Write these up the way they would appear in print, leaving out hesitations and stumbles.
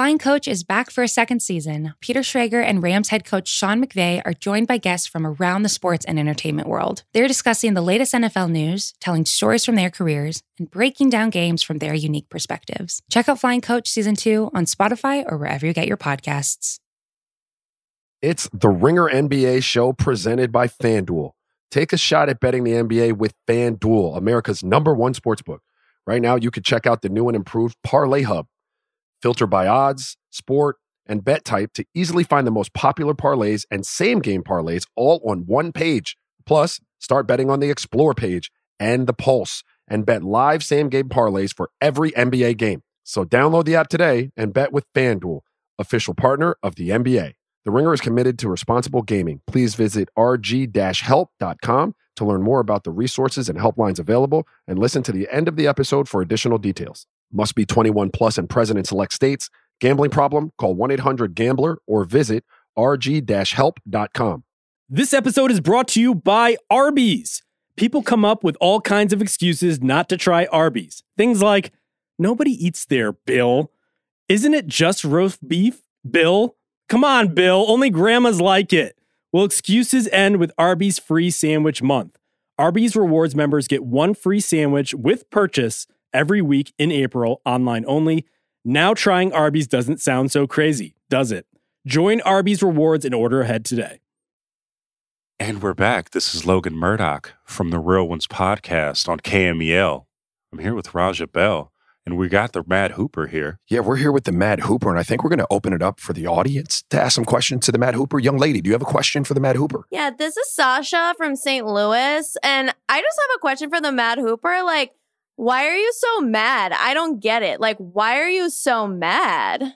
Flying Coach is back for a second season. Peter Schrager and Rams head coach Sean McVay are joined by guests from around the sports and entertainment world. They're discussing the latest NFL news, telling stories from their careers, and breaking down games from their unique perspectives. Check out Flying Coach Season 2 on Spotify or wherever you get your podcasts. It's the Ringer NBA show presented by FanDuel. Take a shot at betting the NBA with FanDuel, America's #1 sportsbook. Right now, you can check out the new and improved Parlay Hub. Filter by odds, sport, and bet type to easily find the most popular parlays and same-game parlays all on one page. Plus, start betting on the Explore page and the Pulse and bet live same-game parlays for every NBA game. So download the app today and bet with FanDuel, official partner of the NBA. The Ringer is committed to responsible gaming. Please visit rg-help.com to learn more about the resources and helplines available and listen to the end of the episode for additional details. Must be 21 plus and present in select states. Gambling problem? Call 1-800-GAMBLER or visit rg-help.com. This episode is brought to you by Arby's. People come up with all kinds of excuses not to try Arby's. Things like, nobody eats there, Bill. Isn't it just roast beef, Bill? Come on, Bill. Only grandmas like it. Well, excuses end with Arby's free sandwich month. Arby's Rewards members get one free sandwich with purchase every week in April, online only. Now trying Arby's doesn't sound so crazy, does it? Join Arby's Rewards and order ahead today. And we're back. This is Logan Murdoch from the Real Ones podcast on KMEL. I'm here with Raja Bell, and we got the Mad Hooper here. Yeah, we're here with the Mad Hooper, and I think we're going to open it up for the audience to ask some questions to the Mad Hooper. Young lady, do you have a question for the Mad Hooper? Yeah, this is Sasha from St. Louis, and I just have a question for the Mad Hooper. Like, why are you so mad? I don't get it. Like, why are you so mad?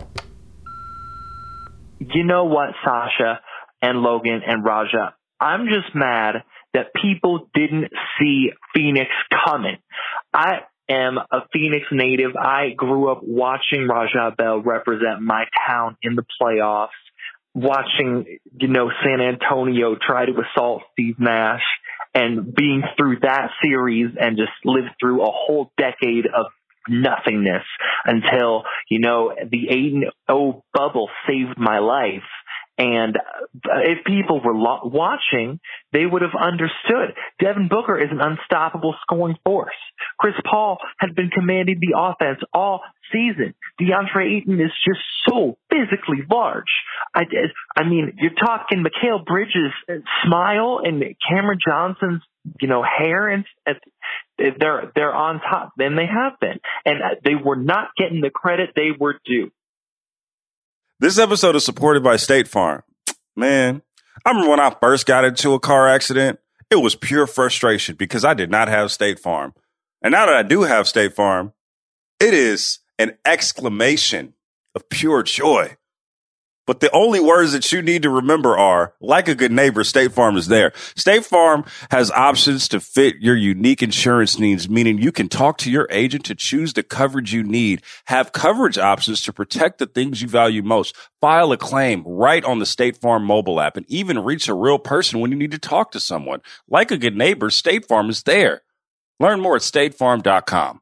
You know what, Sasha and Logan and Raja? I'm just mad that people didn't see Phoenix coming. I am a Phoenix native. I grew up watching Raja Bell represent my town in the playoffs, watching, San Antonio try to assault Steve Nash, and being through that series and just lived through a whole decade of nothingness until, the 8-0 bubble saved my life. And if people were watching, they would have understood. Devin Booker is an unstoppable scoring force. Chris Paul had been commanding the offense all season. DeAndre Ayton is just so physically large. I mean, you're talking Mikal Bridges' smile and Cameron Johnson's, hair, and they're on top. Then they have been, and they were not getting the credit they were due. This episode is supported by State Farm. Man, I remember when I first got into a car accident, it was pure frustration because I did not have State Farm. And now that I do have State Farm, it is an exclamation of pure joy. But the only words that you need to remember are, like a good neighbor, State Farm is there. State Farm has options to fit your unique insurance needs, meaning you can talk to your agent to choose the coverage you need, have coverage options to protect the things you value most, file a claim right on the State Farm mobile app, and even reach a real person when you need to talk to someone. Like a good neighbor, State Farm is there. Learn more at statefarm.com.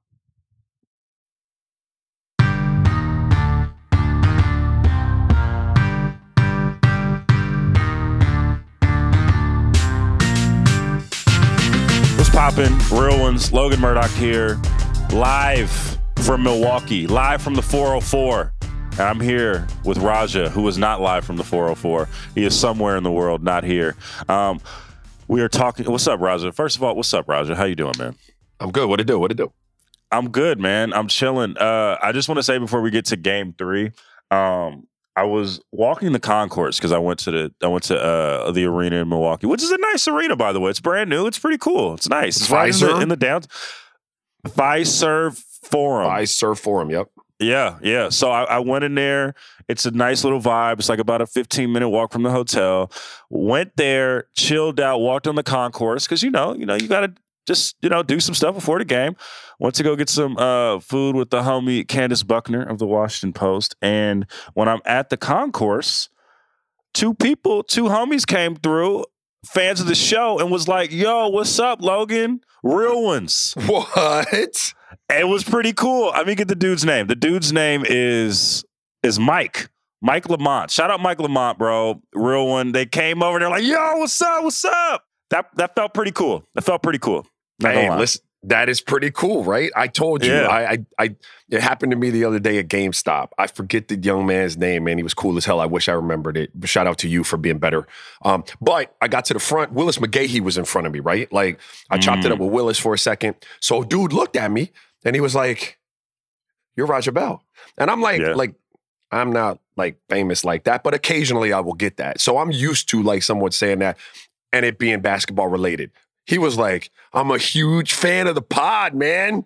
Poppin', Real Ones, Logan Murdoch here, live from Milwaukee, live from the 404. And I'm here with Raja, who is not live from the 404. He is somewhere in the world, not here. We are talking. What's up, Raja? First of all, what's up, Raja? How you doing, man? I'm good. What it do? I'm good, man. I'm chilling. I just want to say before we get to Game 3, I was walking the concourse because I went to the arena in Milwaukee, which is a nice arena, by the way. It's brand new. It's pretty cool. It's nice. It's right in the downtown. Fiserv Forum. Yep. Yeah. So I went in there. It's a nice little vibe. It's like about a 15-minute walk from the hotel. Went there, chilled out, walked on the concourse because you got to just do some stuff before the game. Went to go get some food with the homie Candace Buckner of the Washington Post. And when I'm at the concourse, two homies came through, fans of the show, and was like, "Yo, what's up, Logan? Real Ones." What? It was pretty cool. I mean, get the dude's name. The dude's name is is Mike Lamont. Shout out Mike Lamont, bro. Real one. They came over. They're like, yo, what's up? What's up? That felt pretty cool. Not gonna lie. Listen, that is pretty cool, right? I told you. Yeah. It happened to me the other day at GameStop. I forget the young man's name, man. He was cool as hell. I wish I remembered it. Shout out to you for being better. But I got to the front. Willis McGahee was in front of me, right? Like, I chopped it up with Willis for a second. So dude looked at me and he was like, "You're Raja Bell." And I'm like, I'm not like famous like that, but occasionally I will get that. So I'm used to like someone saying that and it being basketball related. He was like, "I'm a huge fan of the pod, man."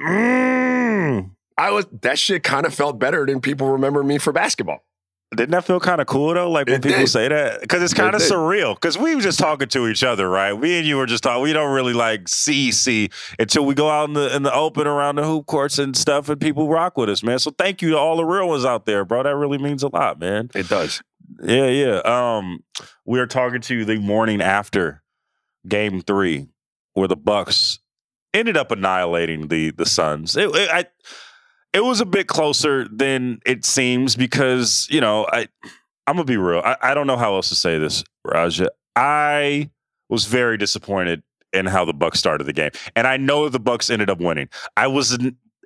That shit kind of felt better than people remember me for basketball. Didn't that feel kind of cool though? Like when people say that, because it's kind of surreal. Because we were just talking to each other, right? We and you were just talking. We don't really like see until we go out in the open around the hoop courts and stuff, and people rock with us, man. So thank you to all the real ones out there, bro. That really means a lot, man. It does. Yeah. We are talking to the morning after Game 3, where the Bucks ended up annihilating the Suns. It was a bit closer than it seems because, I'm going to be real. I don't know how else to say this, Raja. I was very disappointed in how the Bucks started the game. And I know the Bucks ended up winning. It was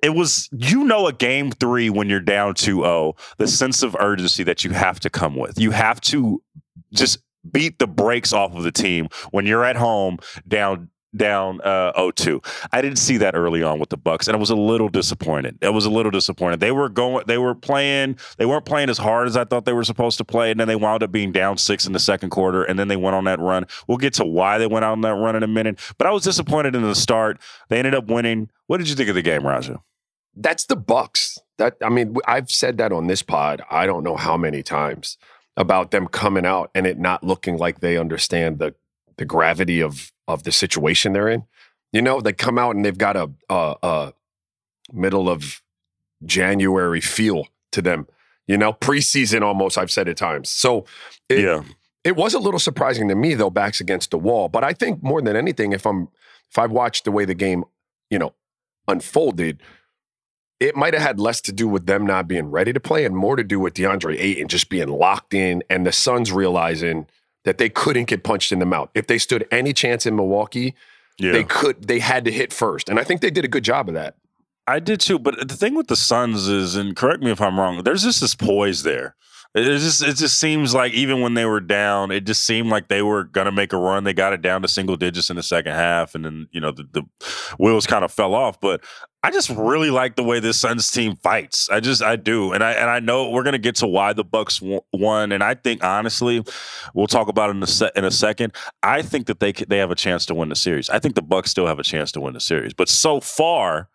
a Game 3 when you're down 2-0, the sense of urgency that you have to come with. You have to just beat the brakes off of the team when you're at home down 0-2. I didn't see that early on with the Bucks, and I was a little disappointed. They weren't playing as hard as I thought they were supposed to play, and then they wound up being down 6 in the second quarter, and then they went on that run. We'll get to why they went on that run in a minute, but I was disappointed in the start. They ended up winning. What did you think of the game, Raja? That's the Bucks. I've said that on this pod, I don't know how many times, about them coming out and it not looking like they understand the gravity of the situation they're in. They come out and they've got a middle of January feel to them. Preseason almost, I've said at times. So it was a little surprising to me, though, backs against the wall. But I think more than anything, if I've watched the way the game, unfolded, it might have had less to do with them not being ready to play and more to do with DeAndre Ayton just being locked in and the Suns realizing that they couldn't get punched in the mouth. If they stood any chance in Milwaukee, they had to hit first. And I think they did a good job of that. I did too. But the thing with the Suns is, and correct me if I'm wrong, there's just this poise there. It just seems like even when they were down, it just seemed like they were going to make a run. They got it down to single digits in the second half. And then, the wheels kind of fell off. But I just really like the way this Suns team fights. I do. And I know we're going to get to why the Bucks won. And I think, honestly, we'll talk about it in a second. I think that they have a chance to win the series. I think the Bucks still have a chance to win the series. But so far,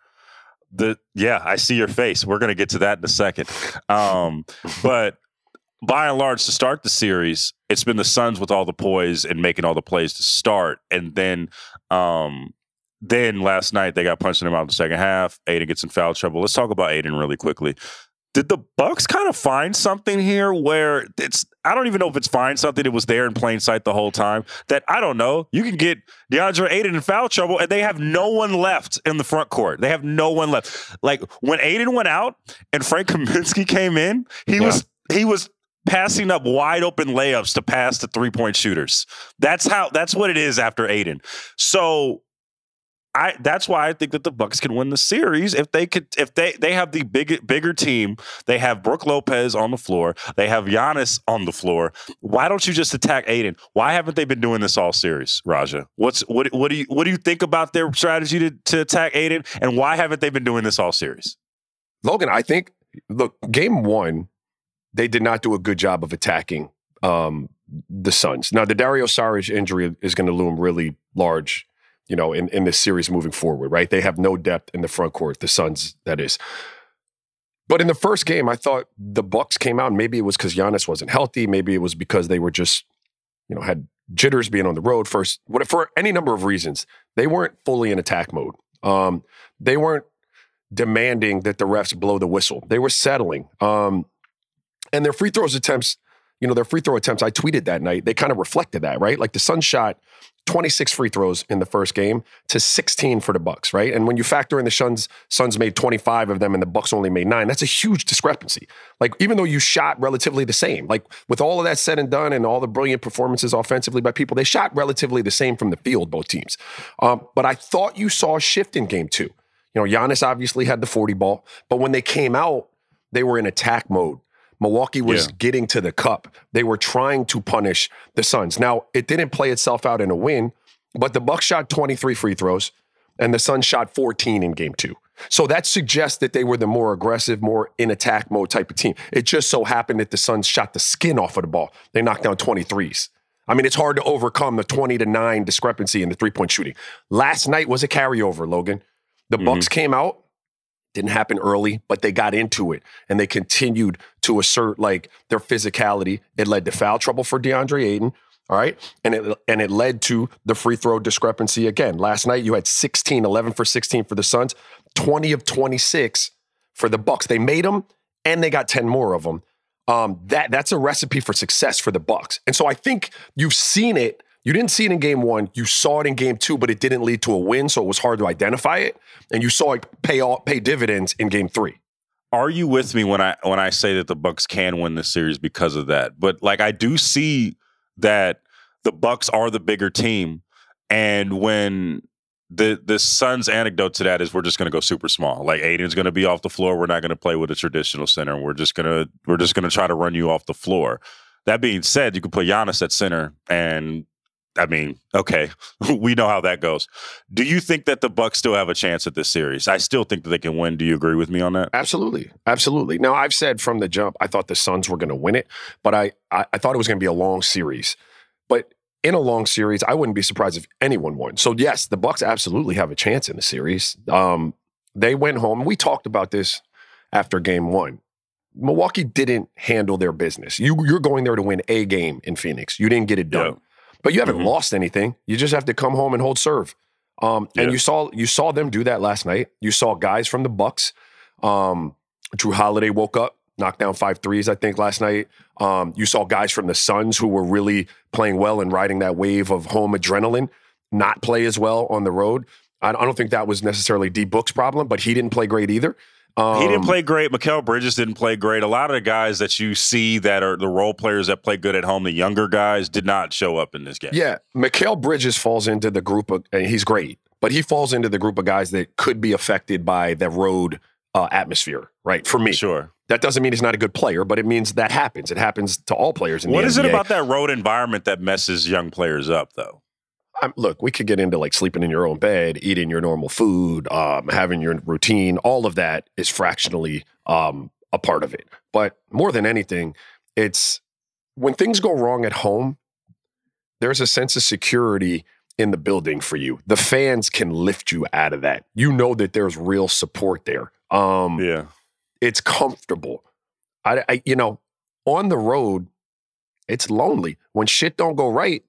I see your face. We're going to get to that in a second. But by and large, to start the series, it's been the Suns with all the poise and making all the plays to start. And then last night they got punched in the mouth in the second half. Ayton gets in foul trouble. Let's talk about Ayton really quickly. Did the Bucks kind of find something here where I don't even know if it's find something. It was there in plain sight the whole time that, I don't know, you can get DeAndre Ayton in foul trouble and they have no one left in the front court. They have no one left. Like when Ayton went out and Frank Kaminsky came in, he was passing up wide open layups to pass to 3-point shooters. That's what it is after Ayton. So that's why I think that the Bucks can win the series if they have the bigger team. They have Brook Lopez on the floor. They have Giannis on the floor. Why don't you just attack Ayton? Why haven't they been doing this all series, Raja? What do you think about their strategy to attack Ayton, and why haven't they been doing this all series? Logan, I think game 1, they did not do a good job of attacking the Suns. Now, the Dario Saric injury is going to loom really large, in this series moving forward, right? They have no depth in the front court, the Suns, that is. But in the first game, I thought the Bucks came out, and maybe it was because Giannis wasn't healthy. Maybe it was because they were just, had jitters being on the road first. For any number of reasons, they weren't fully in attack mode. They weren't demanding that the refs blow the whistle. They were settling. And their free throw attempts, I tweeted that night, they kind of reflected that, right? Like the Suns shot 26 free throws in the first game to 16 for the Bucks, right? And when you factor in the Suns made 25 of them and the Bucks only made 9, that's a huge discrepancy. Like, even though you shot relatively the same, like with all of that said and done and all the brilliant performances offensively by people, they shot relatively the same from the field, both teams. But I thought you saw a shift in game 2. Giannis obviously had the 40 ball, but when they came out, they were in attack mode. Milwaukee was getting to the cup. They were trying to punish the Suns. Now, it didn't play itself out in a win, but the Bucks shot 23 free throws, and the Suns shot 14 in game 2. So that suggests that they were the more aggressive, more in attack mode type of team. It just so happened that the Suns shot the skin off of the ball. They knocked down 23s. I mean, it's hard to overcome the 20-9 discrepancy in the three-point shooting. Last night was a carryover, Logan. The Bucks came out. Didn't happen early, but they got into it and they continued to assert like their physicality. It led to foul trouble for DeAndre Ayton. All right. And it led to the free throw discrepancy again. Last night you had 11 for 16 for the Suns, 20 of 26 for the Bucks. They made them and they got 10 more of them. That's a recipe for success for the Bucks. And so I think you've seen it. You didn't see it in game 1. You saw it in game 2, but it didn't lead to a win, so it was hard to identify it. And you saw it pay dividends in game 3. Are you with me when I say that the Bucks can win this series because of that? But like, I do see that the Bucks are the bigger team, and when the Suns' anecdote to that is we're just going to go super small. Like, Aiden's going to be off the floor. We're not going to play with a traditional center. We're just going to try to run you off the floor. That being said, you can put Giannis at center and. I mean, okay, we know how that goes. Do you think that the Bucks still have a chance at this series? I still think that they can win. Do you agree with me on that? Absolutely. Absolutely. Now, I've said from the jump, I thought the Suns were going to win it, but I thought it was going to be a long series. But in a long series, I wouldn't be surprised if anyone won. So, yes, the Bucks absolutely have a chance in the series. They went home. We talked about this after game 1. Milwaukee didn't handle their business. You're going there to win a game in Phoenix. You didn't get it done. Yeah. But you haven't lost anything. You just have to come home and hold serve. And you saw them do that last night. You saw guys from the Bucks. Drew Holiday woke up, knocked down 5 threes, I think, last night. You saw guys from the Suns who were really playing well and riding that wave of home adrenaline not play as well on the road. I don't think that was necessarily D Book's problem, but he didn't play great either. He didn't play great. Mikal Bridges didn't play great. A lot of the guys that you see that are the role players that play good at home, the younger guys, did not show up in this game. Yeah, Mikal Bridges falls into the group of, and he's great, but he falls into the group of guys that could be affected by the road atmosphere, right? For me. Sure. That doesn't mean he's not a good player, but it means that happens. It happens to all players in the NBA. What is it about that road environment that messes young players up, though? Look, we could get into like sleeping in your own bed, eating your normal food, having your routine. All of that is fractionally a part of it. But more than anything, it's when things go wrong at home, there's a sense of security in the building for you. The fans can lift you out of that. You know that there's real support there. It's comfortable. I on the road, it's lonely. When shit don't go right,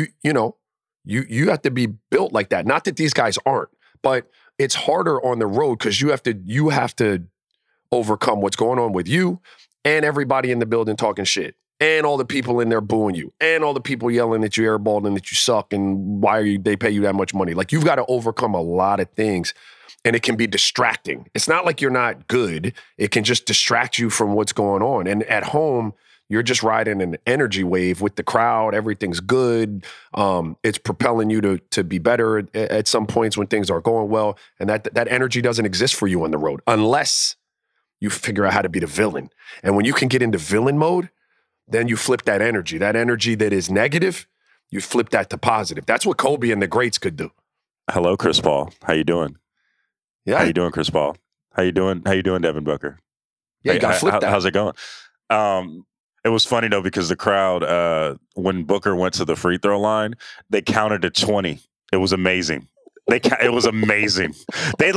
you have to be built like that. Not that these guys aren't, but it's harder on the road because you have to overcome what's going on with you and everybody in the building talking shit and all the people in there booing you and all the people yelling that you airballed and that you suck and they pay you that much money. Like, you've got to overcome a lot of things, and it can be distracting. It's not like you're not good. It can just distract you from what's going on. And at home, you're just riding an energy wave with the crowd. Everything's good. It's propelling you to be better at some points when things are going well. And that energy doesn't exist for you on the road unless you figure out how to be the villain. And when you can get into villain mode, then you flip that energy. That energy that is negative, you flip that to positive. That's what Kobe and the greats could do. Hello, Chris Paul. How you doing? Yeah. How you doing, Chris Paul? How you doing, Devin Booker? Yeah, you got to flip that. How's it going? It was funny, though, because the crowd, when Booker went to the free throw line, they counted to 20. It was amazing. It was amazing. They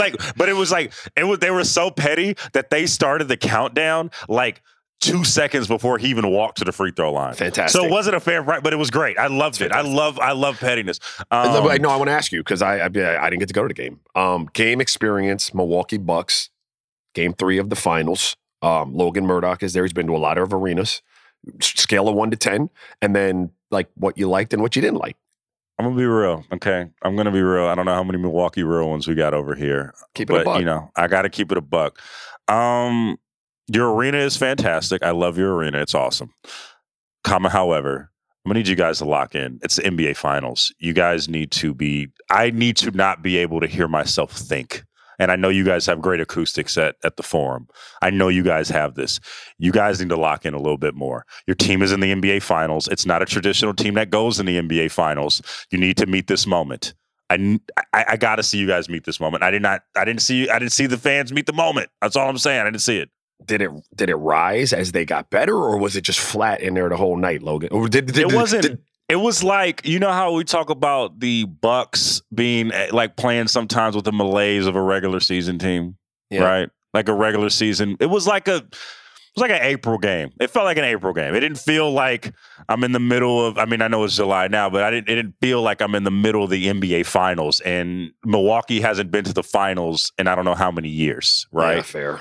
were so petty that they started the countdown like 2 seconds before he even walked to the free throw line. Fantastic. So it wasn't a fair right, but it was great. I loved it. I love pettiness. No, I want to ask you because I didn't get to go to the game. Game experience, Milwaukee Bucks, game 3 of the finals. Logan Murdoch is there. He's been to a lot of arenas. Scale of 1 to 10, and then like what you liked and what you didn't like. I'm going to be real, okay? I'm going to be real. I don't know how many Milwaukee real ones we got over here. Keep it a buck. You know, I got to keep it a buck. Your arena is fantastic. I love your arena. It's awesome. However, I'm going to need you guys to lock in. It's the NBA Finals. You guys need to be – I need to not be able to hear myself think. And I know you guys have great acoustics at the Forum. I know you guys have this. You guys need to lock in a little bit more. Your team is in the NBA Finals. It's not a traditional team that goes in the NBA Finals. You need to meet this moment. I got to see you guys meet this moment. I didn't see the fans meet the moment. That's all I'm saying. I didn't see it. Did it rise as they got better, or was it just flat in there the whole night, Logan? Or it wasn't. It was like, you know how we talk about the Bucks being like playing sometimes with the malaise of a regular season team, right? Like a regular season. It was like an April game. It felt like an April game. It didn't feel like I'm in the middle of, I mean, I know it's July now, but it didn't feel like I'm in the middle of the NBA Finals. And Milwaukee hasn't been to the finals in I don't know how many years, right? Yeah, fair.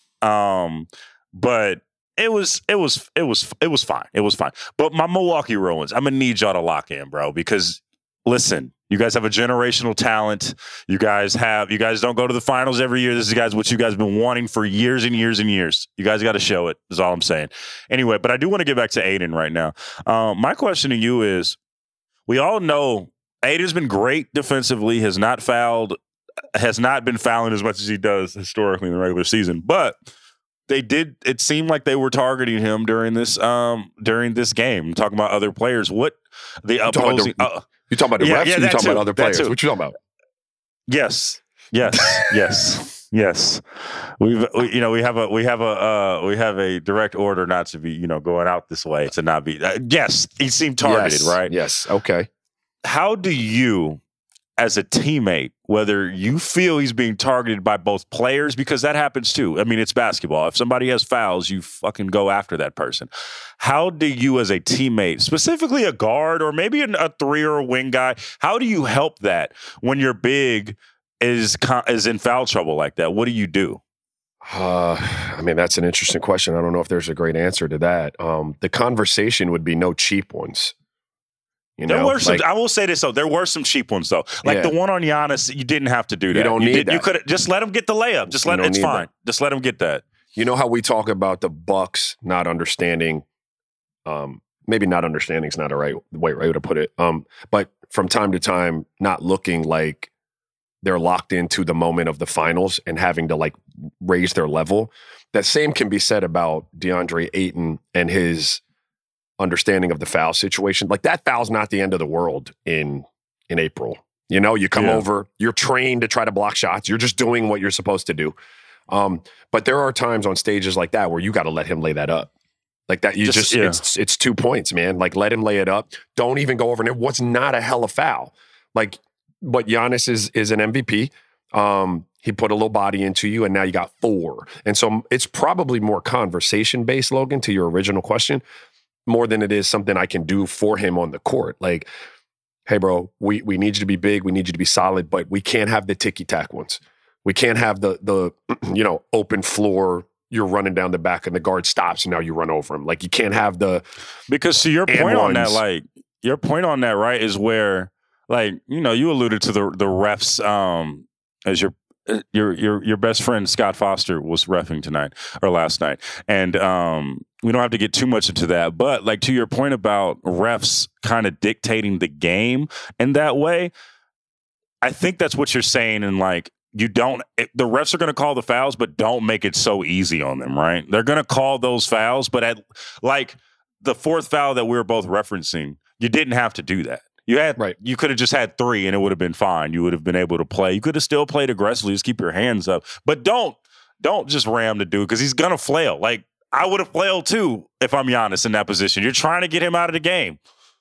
But it was fine. It was fine. But my Milwaukee Bruins, I'm gonna need y'all to lock in, bro, because listen, you guys have a generational talent. You guys don't go to the finals every year. This is what you guys have been wanting for years and years and years. You guys got to show it, is all I'm saying. Anyway, but I do want to get back to Aiden right now. My question to you is, we all know Aiden's been great defensively, has not been fouling as much as he does historically in the regular season, but it seemed like they were targeting him during this game. I'm talking about other players. What the opposing? You talking about the refs? Or you talking about other players? What you talking about? Yes. We have a direct order not to be going out this way, to not be. Yes, he seemed targeted, right? Yes. Okay. How do you, as a teammate, whether you feel he's being targeted by both players, because that happens too. I mean, it's basketball. If somebody has fouls, you fucking go after that person. How do you, as a teammate, specifically a guard or maybe a three or a wing guy, how do you help that when your big is in foul trouble like that? What do you do? I mean, that's an interesting question. I don't know if there's a great answer to that. The conversation would be no cheap ones. There were some. I will say this though. There were some cheap ones though. Like the one on Giannis, you didn't have to do that. You don't need that. You could just let him get the layup. It's fine. Just let him get that. You know how we talk about the Bucks not understanding? Maybe not understanding is not a right way to put it. But from time to time, not looking like they're locked into the moment of the finals and having to like raise their level. That same can be said about DeAndre Ayton and his understanding of the foul situation. Like that foul's not the end of the world in April. You come over, you're trained to try to block shots. You're just doing what you're supposed to do. But there are times on stages like that where you got to let him lay that up. Like that, it's 2 points, man. Like let him lay it up. Don't even go over. And it was not a hella foul. Like, but Giannis is an MVP. He put a little body into you, and now you got 4. And so it's probably more conversation-based, Logan, to your original question, more than it is something I can do for him on the court. Like, hey, bro, we need you to be big. We need you to be solid, but we can't have the ticky-tack ones. We can't have the open floor, you're running down the back and the guard stops and now you run over him. Like, you can't have because to your point on that, like, your point on that, right, is where, like, you alluded to the refs as your best friend Scott Foster was reffing tonight or last night. And we don't have to get too much into that, but like to your point about refs kind of dictating the game in that way, I think that's what you're saying. And like, the refs are going to call the fouls, but don't make it so easy on them, right? They're going to call those fouls, but at like the fourth foul that we were both referencing, you didn't have to do that. You could have just had 3 and it would have been fine. You would have been able to play. You could have still played aggressively. Just keep your hands up. But don't just ram the dude because he's going to flail. Like, I would have flailed too if I'm Giannis in that position. You're trying to get him out of the game.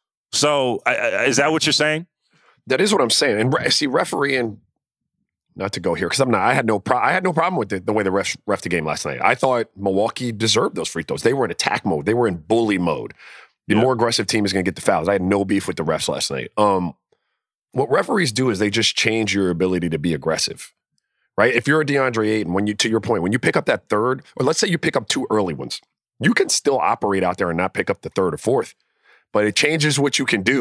So is that what you're saying? That is what I'm saying. And see, refereeing, not to go here because I had no problem with the way the refs ref the game last night. I thought Milwaukee deserved those free throws. They were in attack mode. They were in bully mode. The more aggressive team is going to get the fouls. I had no beef with the refs last night. What referees do is they just change your ability to be aggressive, right? If you're a DeAndre Ayton, to your point, when you pick up that third, or let's say you pick up 2 early ones, you can still operate out there and not pick up the third or fourth, but it changes what you can do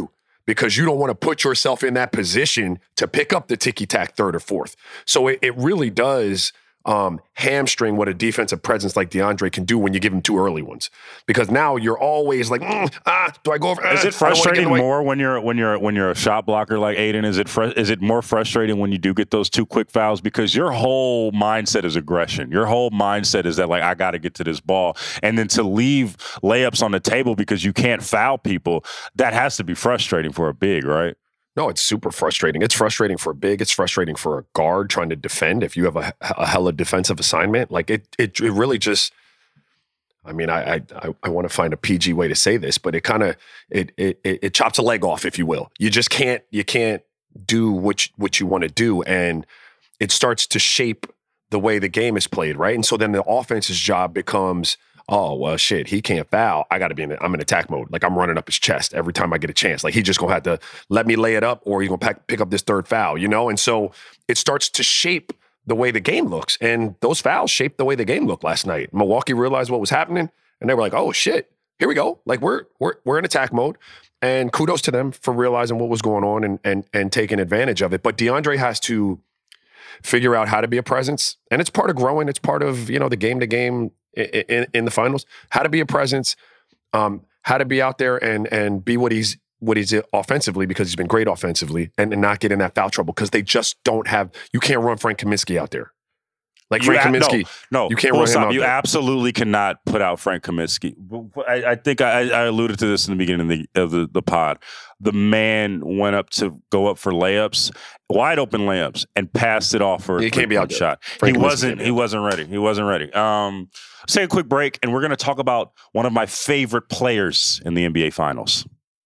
because you don't want to put yourself in that position to pick up the ticky-tack third or fourth. So it really does hamstring what a defensive presence like DeAndre can do when you give him 2 early ones, because now you're always like, do I go over? Is it frustrating more when you're a shot blocker like Aiden? Is it more frustrating when you do get those 2 quick fouls, because your whole mindset is aggression. Your whole mindset is that, like, I got to get to this ball, and then to leave layups on the table because you can't foul people, that has to be frustrating for a big, right? No, it's super frustrating. It's frustrating for a big. It's frustrating for a guard trying to defend if you have a hella defensive assignment. Like it really just. I mean, I want to find a PG way to say this, but it kind of it chops a leg off, if you will. You just can't do what you want to do, and it starts to shape the way the game is played, right? And so then the offense's job becomes, oh, well, shit, he can't foul. I'm in attack mode. Like, I'm running up his chest every time I get a chance. Like, he just going to have to let me lay it up, or he's going to pick up this third foul, you know? And so it starts to shape the way the game looks. And those fouls shaped the way the game looked last night. Milwaukee realized what was happening, and they were like, oh, shit, here we go. Like, we're in attack mode. And kudos to them for realizing what was going on and taking advantage of it. But DeAndre has to figure out how to be a presence. And it's part of growing. It's part of, you know, the game-to-game in the finals, how to be a presence, how to be out there and be what he's offensively, because he's been great offensively, and not get in that foul trouble, because they just don't have, you can't run Frank Kaminsky out there. Like Frank Kaminsky, no, you can't run him out You there. absolutely cannot put out Frank Kaminsky. I think I alluded to this in the beginning of the pod. The man went up to go up for layups, wide open layups, and passed it off for a three-point shot. He wasn't ready. He wasn't ready. Let's take a quick break, and we're going to talk about one of my favorite players in the NBA Finals.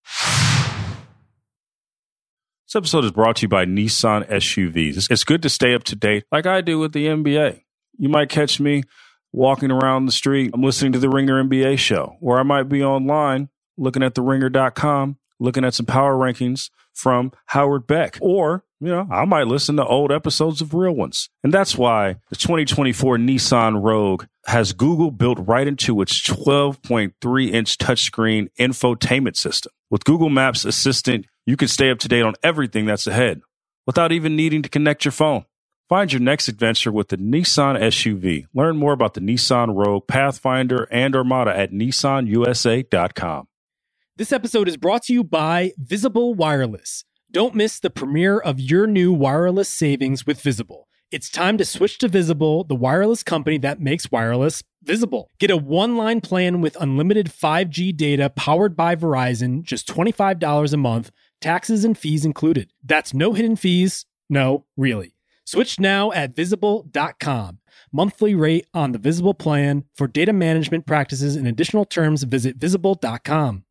This episode is brought to you by Nissan SUVs. It's good to stay up to date like I do with the NBA. You might catch me walking around the street. I'm listening to the Ringer NBA show, or I might be online looking at theringer.com, looking at some power rankings from Howard Beck. Or, you know, I might listen to old episodes of Real Ones. And that's why the 2024 Nissan Rogue has Google built right into its 12.3-inch touchscreen infotainment system. With Google Maps Assistant, you can stay up to date on everything that's ahead without even needing to connect your phone. Find your next adventure with the Nissan SUV. Learn more about the Nissan Rogue, Pathfinder, and Armada at nissanusa.com. This episode is brought to you by Visible Wireless. Don't miss the premiere of your new wireless savings with Visible. It's time to switch to Visible, the wireless company that makes wireless visible. Get a one-line plan with unlimited 5G data powered by Verizon, just $25 a month, taxes and fees included. That's no hidden fees. No, really. Switch now at Visible.com. Monthly rate on the Visible plan. For data management practices and additional terms, visit Visible.com.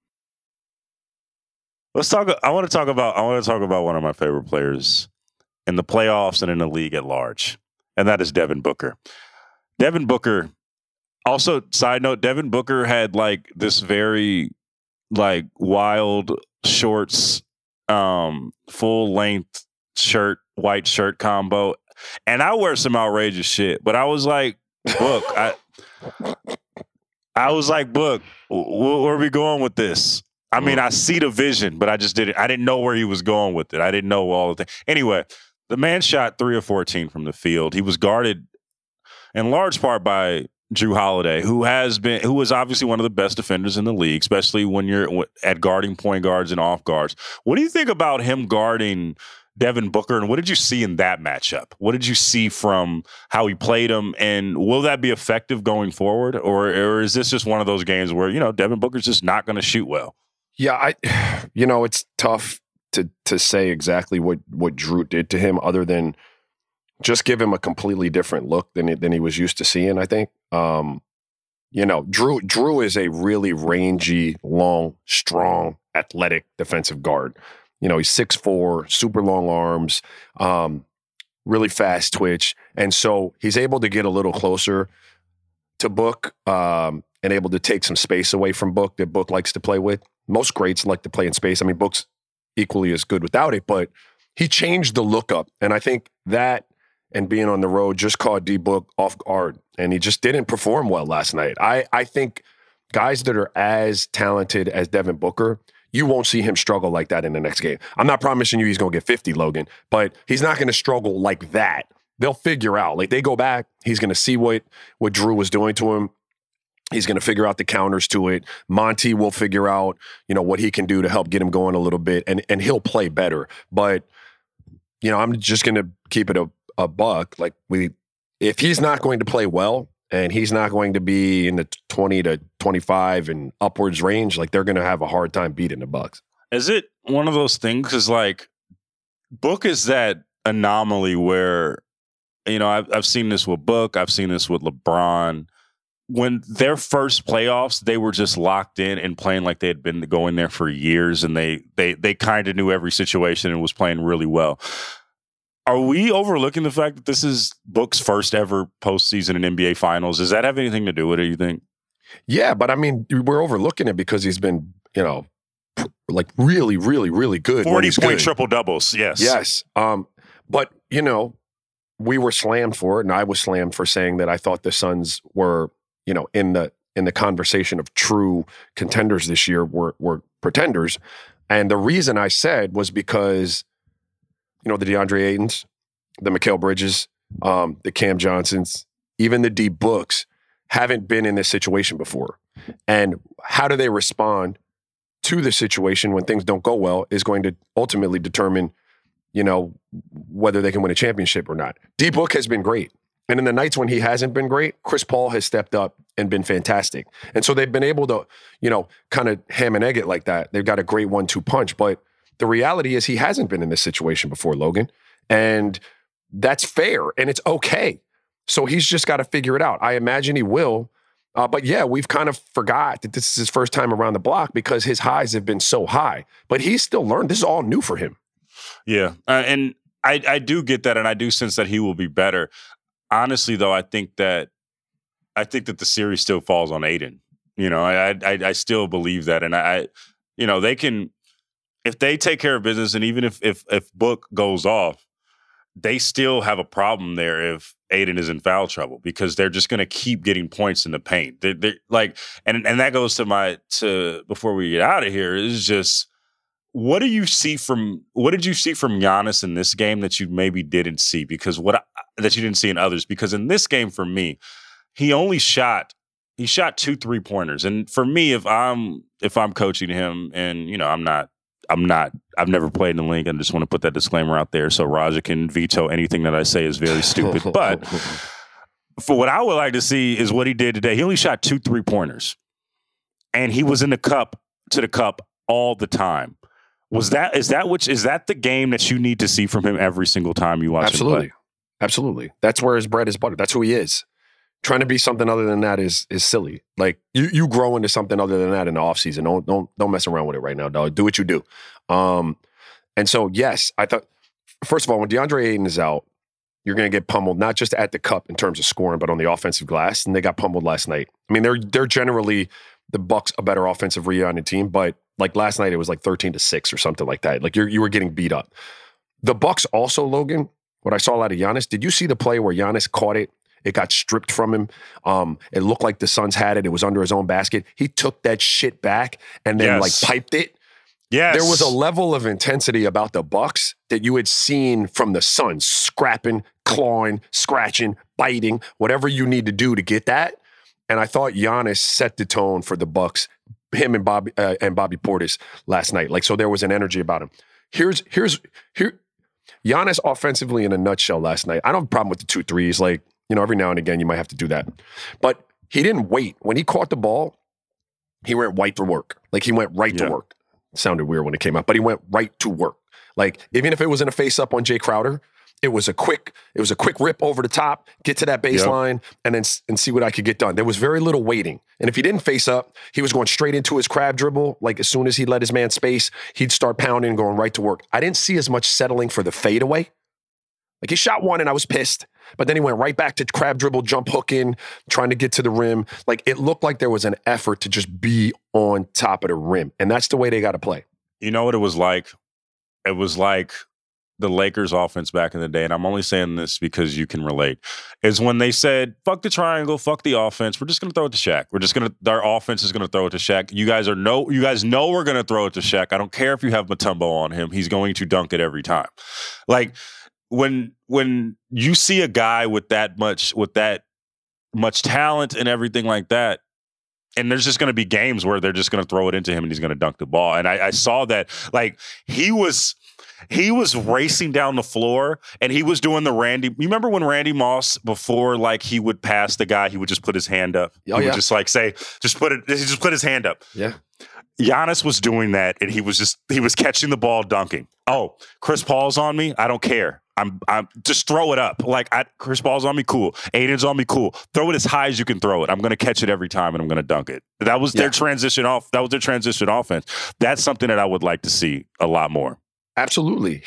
Let's talk. I want to talk about one of my favorite players in the playoffs and in the league at large, and that is Devin Booker. Devin Booker. Also, side note, Devin Booker had like this very like wild shorts, full length shirt, white shirt combo, and I wear some outrageous shit. But I was like, Book, I was like, Book, where are we going with this? I mean, I see the vision, but I didn't know where he was going with it. I didn't know all the things. Anyway, the man shot 3 of 14 from the field. He was guarded in large part by Jrue Holiday, who is obviously one of the best defenders in the league, especially when you're at guarding point guards and off guards. What do you think about him guarding Devin Booker, and what did you see in that matchup? What did you see from how he played him, and will that be effective going forward, or is this just one of those games where, you know, Devin Booker's just not going to shoot well? Yeah, it's tough to say exactly what Jrue did to him, other than just give him a completely different look than he was used to seeing, I think. Jrue is a really rangy, long, strong, athletic defensive guard. You know, he's 6'4", super long arms, really fast twitch. And so he's able to get a little closer to Book and able to take some space away from Book that Book likes to play with. Most greats like to play in space. I mean, Book's equally as good without it, but he changed the look up. And I think that and being on the road just caught D-Book off guard. And he just didn't perform well last night. I think guys that are as talented as Devin Booker, you won't see him struggle like that in the next game. I'm not promising you he's going to get 50, Logan, but he's not going to struggle like that. They'll figure out. Like, they go back, he's going to see what Drew was doing to him. He's going to figure out the counters to it. Monty will figure out, what he can do to help get him going a little bit, and he'll play better. But, I'm just going to keep it a buck. Like, if he's not going to play well and he's not going to be in the 20 to 25 and upwards range, like, they're going to have a hard time beating the Bucks. Is it one of those things? Because, like, Book is that anomaly where, I've seen this with Book. I've seen this with LeBron. When their first playoffs, they were just locked in and playing like they had been going there for years, and they kind of knew every situation and was playing really well. Are we overlooking the fact that this is Book's first ever postseason in NBA Finals? Does that have anything to do with it, you think? Yeah, but I mean, we're overlooking it because he's been, like really, really, really good. 40-point triple-doubles, yes. Yes. But, we were slammed for it, and I was slammed for saying that I thought the Suns were, in the conversation of true contenders this year were pretenders. And the reason I said was because, the DeAndre Aytons, the Mikal Bridges, the Cam Johnsons, even the D Books haven't been in this situation before. And how do they respond to the situation when things don't go well is going to ultimately determine, whether they can win a championship or not. D Book has been great. And in the nights when he hasn't been great, Chris Paul has stepped up and been fantastic. And so they've been able to, kind of ham and egg it like that. They've got a great 1-2 punch. But the reality is he hasn't been in this situation before, Logan. And that's fair. And it's okay. So he's just got to figure it out. I imagine he will. But yeah, we've kind of forgot that this is his first time around the block because his highs have been so high. But he's still learned. This is all new for him. Yeah. And I do get that, and I do sense that he will be better. Honestly, though, I think that the series still falls on Ayton. I still believe that, and they can, if they take care of business, and even if Book goes off, they still have a problem there if Ayton is in foul trouble because they're just going to keep getting points in the paint. They're like, and that goes to before we get out of here is just. What did you see from Giannis in this game that you maybe didn't see? Because that you didn't see in others? Because in this game, for me, he shot 2 3-pointers. And for me, if I'm coaching him, and I've never played in the league. I just want to put that disclaimer out there so Raja can veto anything that I say is very stupid. But for what I would like to see is what he did today. He only shot 2 3-pointers, and he was in the cup all the time. Is that the game that you need to see from him every single time you watch him play? Absolutely. That's where his bread is buttered. That's who he is. Trying to be something other than that is silly. Like you grow into something other than that in the offseason. Don't mess around with it right now, dog. Do what you do. And so yes, I thought first of all, when DeAndre Ayton is out, you're going to get pummeled not just at the cup in terms of scoring, but on the offensive glass. And they got pummeled last night. I mean, they're generally the Bucks a better offensive rebounding team, but like last night, it was like 13-6 or something like that. Like you were getting beat up. The Bucks also, Logan, what I saw out of Giannis, did you see the play where Giannis caught it? It got stripped from him. It looked like the Suns had it. It was under his own basket. He took that shit back and then like piped it. Yes. There was a level of intensity about the Bucks that you had seen from the Suns, scrapping, clawing, scratching, biting, whatever you need to do to get that. And I thought Giannis set the tone for the Bucks. Him and Bobby Portis last night. Like, so there was an energy about him. Here, Giannis offensively in a nutshell last night. I don't have a problem with the 2 threes. Like, every now and again you might have to do that. But he didn't wait. When he caught the ball, he went right to work. Like he went right to work. It sounded weird when it came out, but he went right to work. Like even if it was in a face up on Jay Crowder, it was a quick rip over the top, get to that baseline, and see what I could get done. There was very little waiting. And if he didn't face up, he was going straight into his crab dribble. Like as soon as he let his man space, he'd start pounding and going right to work. I didn't see as much settling for the fadeaway. Like he shot one and I was pissed, but then he went right back to crab dribble, jump hook in, trying to get to the rim. Like it looked like there was an effort to just be on top of the rim. And that's the way they got to play. You know what it was like? It was like the Lakers offense back in the day, and I'm only saying this because you can relate, is when they said, fuck the triangle, fuck the offense, we're just going to throw it to Shaq. Our offense is going to throw it to Shaq. You guys know we're going to throw it to Shaq. I don't care if you have Mutombo on him. He's going to dunk it every time. Like, when you see a guy with that much talent and everything like that, and there's just going to be games where they're just going to throw it into him and he's going to dunk the ball. And I saw that, like, he was racing down the floor and he was doing the Randy. You remember when Randy Moss, before, like, he would pass the guy, he would just put his hand up. He would just like say, he just put his hand up. Yeah. Giannis was doing that, and he was catching the ball, dunking. Oh, Chris Paul's on me. I don't care. I'm just throw it up. Like, Chris Paul's on me, cool. Aiden's on me, cool. Throw it as high as you can throw it. I'm going to catch it every time, and I'm going to dunk it. That was their transition off. That was their transition offense. That's something that I would like to see a lot more. Absolutely.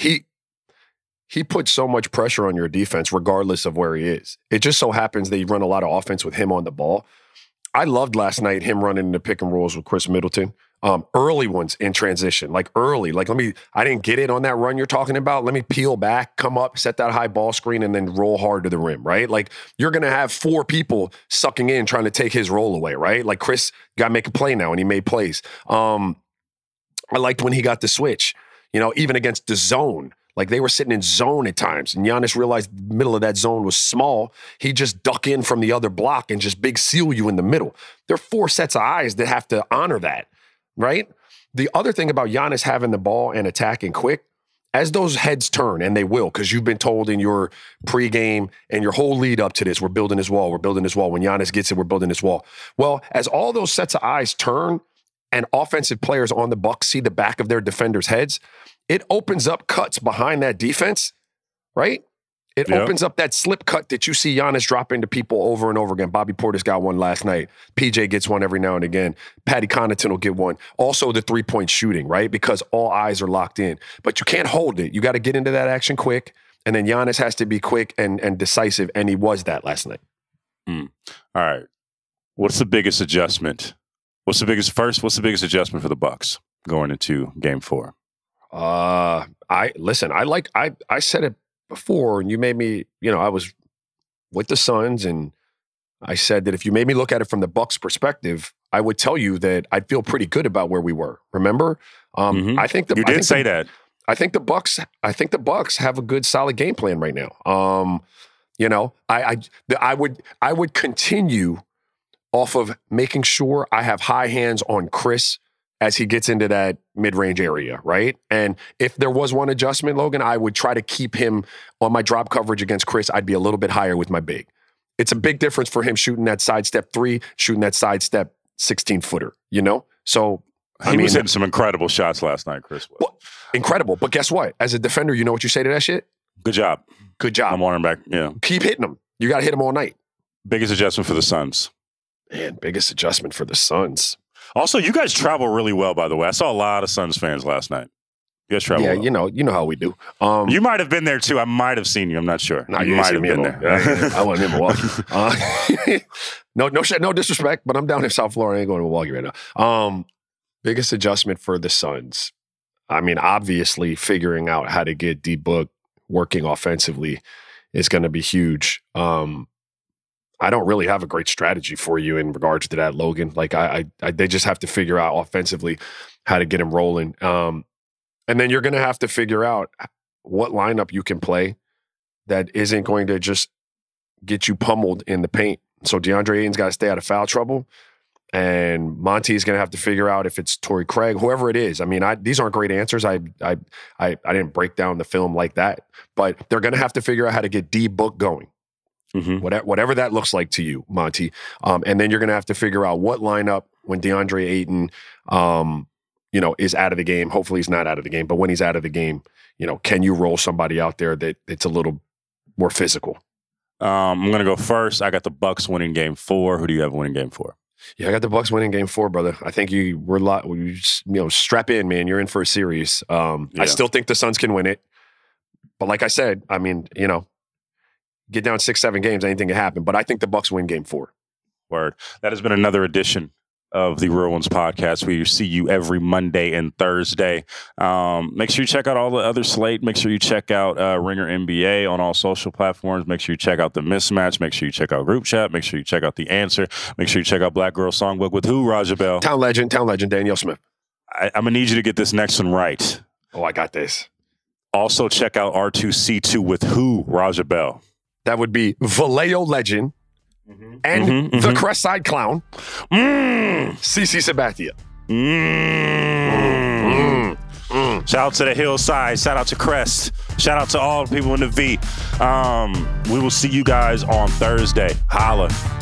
He puts so much pressure on your defense, regardless of where he is. It just so happens that you run a lot of offense with him on the ball. I loved last night him running into pick and rolls with Chris Middleton. Early ones in transition, like early. Like, I didn't get it on that run you're talking about. Let me peel back, come up, set that high ball screen, and then roll hard to the rim, right? Like, you're going to have 4 people sucking in trying to take his roll away, right? Like, Chris got to make a play now, and he made plays. I liked when he got the switch, even against the zone. Like, they were sitting in zone at times, and Giannis realized the middle of that zone was small. He just duck in from the other block and just big seal you in the middle. There are 4 sets of eyes that have to honor that, right? The other thing about Giannis having the ball and attacking quick, as those heads turn, and they will, because you've been told in your pregame and your whole lead up to this, we're building this wall, we're building this wall. When Giannis gets it, we're building this wall. Well, as all those sets of eyes turn and offensive players on the Bucks see the back of their defenders' heads, it opens up cuts behind that defense, right? It opens up that slip cut that you see Giannis drop into people over and over again. Bobby Portis got one last night. PJ gets one every now and again. Patty Connaughton will get one. Also the three-point shooting, right? Because all eyes are locked in. But you can't hold it. You got to get into that action quick. And then Giannis has to be quick and decisive, and he was that last night. All right. What's the biggest adjustment? What's the biggest adjustment for the Bucks going into Game 4? I said it before, and you made me, I was with the Suns, and I said that if you made me look at it from the Bucks perspective, I would tell you that I'd feel pretty good about where we were. Remember? I think you did say that. I think the Bucks have a good, solid game plan right now. I would continue off of making sure I have high hands on Chris as he gets into that mid-range area, right? And if there was one adjustment, Logan, I would try to keep him on my drop coverage against Chris. I'd be a little bit higher with my big. It's a big difference for him shooting that sidestep 3, shooting that sidestep 16-footer, So, he was hitting some incredible shots last night, Chris. Well, incredible. But guess what? As a defender, you know what you say to that shit? Good job. Good job. I'm on him back. Yeah. Keep hitting them. You got to hit them all night. Biggest adjustment for the Suns. Man, biggest adjustment for the Suns. Also, you guys travel really well, by the way. I saw a lot of Suns fans last night. You guys travel well. You know how we do. You might have been there, too. I might have seen you. I'm not sure. No, you might have been there. I wasn't in Milwaukee. No disrespect, but I'm down in South Florida. I ain't going to Milwaukee right now. Biggest adjustment for the Suns. I mean, obviously, figuring out how to get D-Book working offensively is going to be huge. I don't really have a great strategy for you in regards to that, Logan. Like, they just have to figure out offensively how to get him rolling. And then you're going to have to figure out what lineup you can play that isn't going to just get you pummeled in the paint. So DeAndre Ayton's got to stay out of foul trouble. And Monty's going to have to figure out if it's Torrey Craig, whoever it is. I mean, these aren't great answers. I didn't break down the film like that. But they're going to have to figure out how to get D-Book going. Mm-hmm. Whatever that looks like to you, Monty. And then you're going to have to figure out what lineup when DeAndre Ayton, is out of the game. Hopefully he's not out of the game. But when he's out of the game, can you roll somebody out there that's a little more physical? I'm going to go first. I got the Bucks winning Game 4. Who do you have winning Game 4? Yeah, I got the Bucks winning Game 4, brother. I think strap in, man. You're in for a series. I still think the Suns can win it. But like I said, I mean, get down 6-7 games, anything can happen. But I think the Bucks win Game 4. Word. That has been another edition of the Real Ones podcast. We see you every Monday and Thursday. Make sure you check out all the other slate. Make sure you check out Ringer NBA on all social platforms. Make sure you check out The Mismatch. Make sure you check out Group Chat. Make sure you check out The Answer. Make sure you check out Black Girl Songbook with who, Raja Bell? Town legend, Danielle Smith. I'm going to need you to get this next one right. Oh, I got this. Also check out R2C2 with who, Raja Bell? That would be Vallejo legend and the Crestside Clown, CC Sabathia. Shout out to the Hillside. Shout out to Crest. Shout out to all the people in the V. We will see you guys on Thursday. Holla.